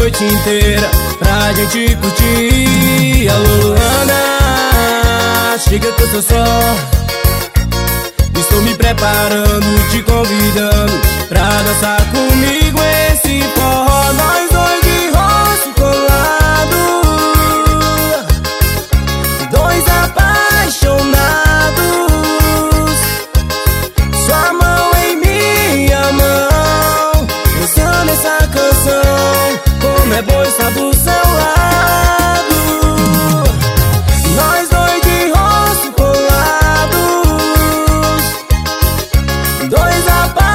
noite inteira pra gente curtir. Alô, Luana, chega que eu sou só. Estou me preparando, te convidando pra dançar comigo esse forró. Nós dois de rosto colado, dois apaixonados. Sua mão em minha mão, dançando essa canção. Como é bom estar do seu lado. Nós dois de rosto colados, dois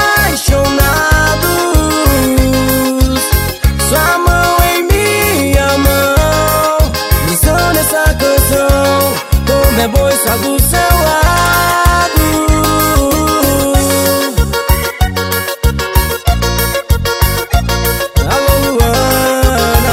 apaixonados. Sua mão em minha mão, dançando essa canção. Como é bom estar do seu lado. Alô, Luana.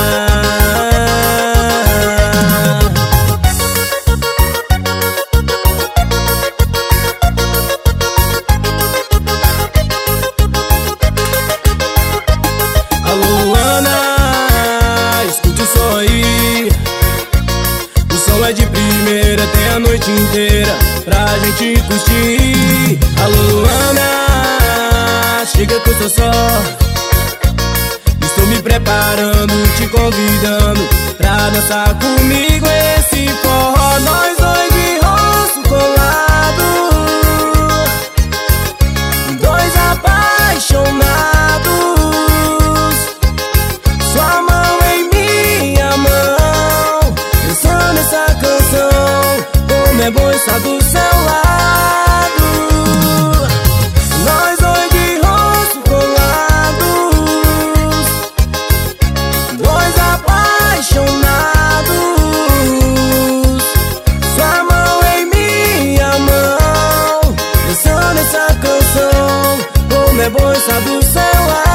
Alô, Luana, escute o som aí. O som é de primeira, tem a noite inteira pra gente curtir. Alô, Luana, chega que eu sou só. Estou me preparando, te convidando pra dançar comigo esse forró. Nós dois de rosto colado, dois apaixonados. Sua mão em minha mão, dançando essa canção. Como é bom estar do seu lado. Nós dois de rosto colados, dois apaixonados. Sua mão em minha mão, dançando essa canção. Como é bom estar do seu lado.